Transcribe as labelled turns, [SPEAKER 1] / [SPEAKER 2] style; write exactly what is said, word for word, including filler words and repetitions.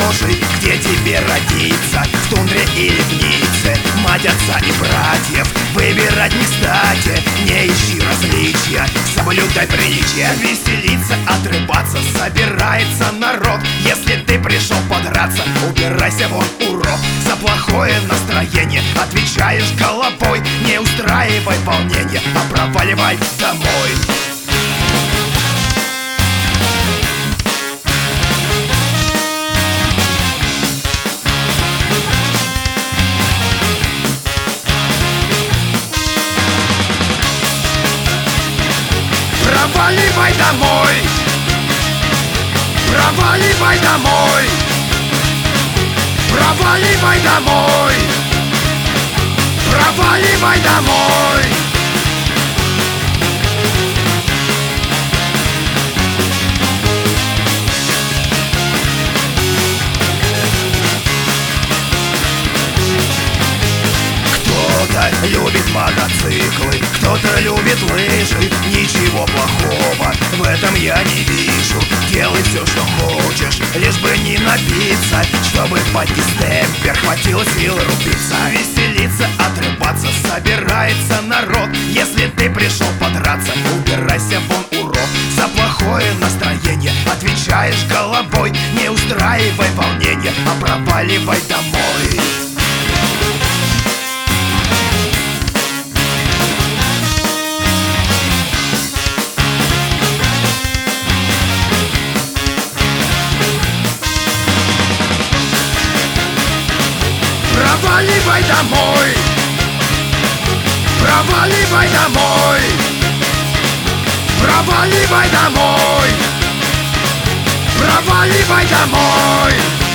[SPEAKER 1] похожий, где тебе родиться, в тундре или в Ницце, мать, отца и братьев выбирать не кстати. Не ищи различия, соблюдай приличия. Веселиться, отрыбаться, собирается народ. Если ты пришел подраться, убирайся вон, урод. За плохое настроение отвечаешь головой. Не устраивай волнение, а проваливай домой. Проваливай домой, проваливай домой, проваливай домой, проваливай домой. Кто-то любит мотоциклы, кто-то любит лыжи. Ничего плохого в этом я не вижу. Делай все, что хочешь, лишь бы не напиться, чтобы под дистемпер хватило сил рубиться. Веселиться, отрыбаться, собирается народ. Если ты пришел подраться, убирайся вон, урод. За плохое настроение отвечаешь головой. Не устраивай волнение, а проваливай домой. Проваливай домой, проваливай домой, проваливай домой, проваливай домой.